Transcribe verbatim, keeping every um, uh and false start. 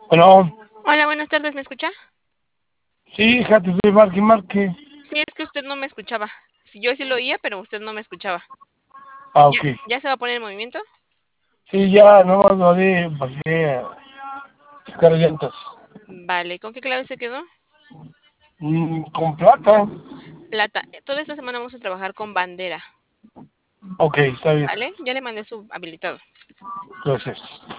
Bueno, Hola, buenas tardes, ¿me escucha? sí, hija, te estoy marque y marque. Sí, es que usted no me escuchaba. Sí, yo sí lo oía, pero usted no me escuchaba. Ah, ¿Ya, ok. ya se va a poner en movimiento? Sí, ya, no más lo de, pasé a buscar llantas. Vale, ¿con qué clave se quedó? Mm, con plata. Plata. Toda esta semana vamos a trabajar con bandera, Ok, está bien. ¿vale? Ya le mandé su habilitado. Gracias.